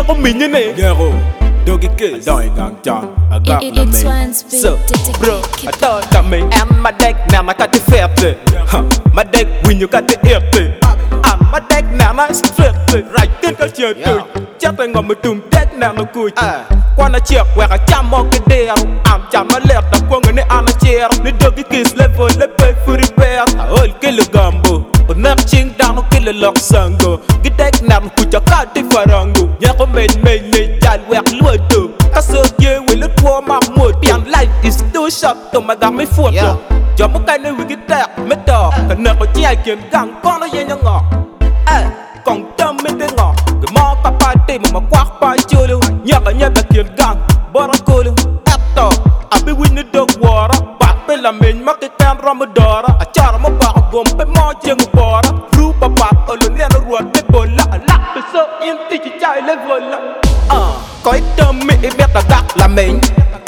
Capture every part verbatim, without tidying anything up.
có mình như này Gero, Doggy Kiss Đòi ngang tròn, I got la mình So, bro, I thought that me And my deck, now my got the fifty My deck, when you got the fifty And my deck, now my strictly Right, tên cả chiều từ Chắc tôi ngồi một tùm deck, nào nó cùi Qua nó chiếc, quẹt ở chăm mong cái đèo Ảm chăm nó lẹp, đọc qua người này ăn nó chèo Nên Doggy Kiss level, lấy bê phu repair Ơi, cái lửa gambo Ở nắp chinh đăng nó cái lửa lọc sang go Cái deck nào nó cùi cho cả tí phá răng go Nhạc của mình, mình, mình, chàn quẹt lùi từ Các sơ kia, we look for my mood Pian life is too short, tụi mà găng mấy phút rồi Cho một cái nơi cái tạc, mấy đỏ Cả nợ có chi ai kiếm găng, con nó dễ nhá ngọt Còn tâm mấy tên ngọt Cái mò cả bài tì mà mà quát bài chưa lưu Nhạc ở nhạc đã kiếm găng, bó nó cô lưu Ép tỏ, à bí win nó đợt war đó Bạc bê là mình mắc cái tên ra mơ đỏ đó À cha nó mơ bạc gồm bê mò chân bò đó Rú bà bạc ở lần nè nó ruột bê bồn lạ Lạ bê sơ yên tì chỉ chạy lên vườn lạ Có ít tâm mỹ biết là gác là mình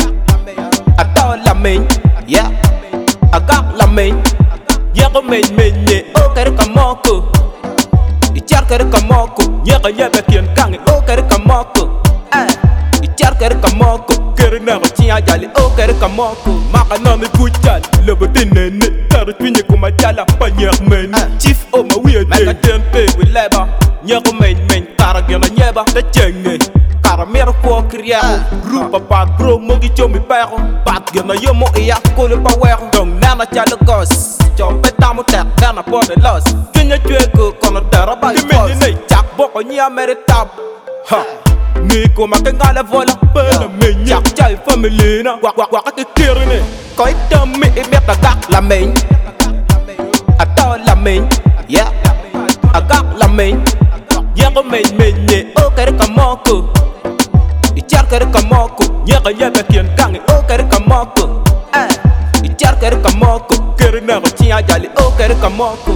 À tao là mình Yeah À gác là mình Yeah có mình mình nhẹ Ô cái đó cả mò cử Ý chát cái đó cả mò cử Yeah cái nhẹ bè tiền càng Ô cái đó cả mò cử Ý chát cái đó cả mò cử Cái đó nào có chi ai giải lý Ô cái đó cả mò cử Mà cái nào mới vui chán Lỡ bởi tin nền nè Ta rồi tuy nhẹ của mà chá là bà nhạc mình Chief ô mà weird Mẹ cái tiền bê với lẹ bà Yeah có mình mình Ta ra kia là nhẹ bà Đã chênh nghề Caramelo kwa kriyaho Rupa pa bro mogi chomi pego Bat gana yo mo iya kule pa wego Dong nana chale gos Chom peta mo tek nana po de los Kenya chwe ko kono dara ba di pos Dimi chak boko nyi amere tab Ha Ni ko ma ke ngale vola Pela minyi Chak chay family na Wak wak wak ke kiri ni Ko itam mi i bet agak la min Ato la min Yeah Agak la min Yeah ko min min nye O kere ka moku Ichar kere ka moku Nyaka nyaka kien kangi O kere ka moku Ichar kere ka moku Kere na ko chia jali O kere ka moku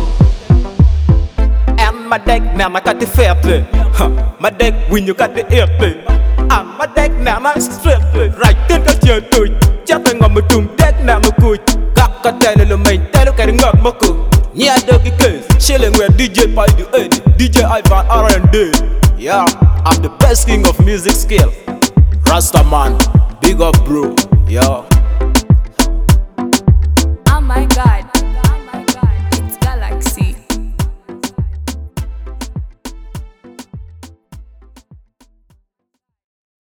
And my deck now my got the fifty My deck when you got the fifty And my deck now my strictly Right tên cả chiều tùi Chắc tôi ngồi một tùm deck now nó cùi Gác cả tay lên là mình Tay nó kere ngọt mơ cù Yeah Doggy Kiss Chilling with D J Pai the Eddie D J Ivan R and D Yeah, I'm the best king of music skill Rastaman, big up bro, yeah.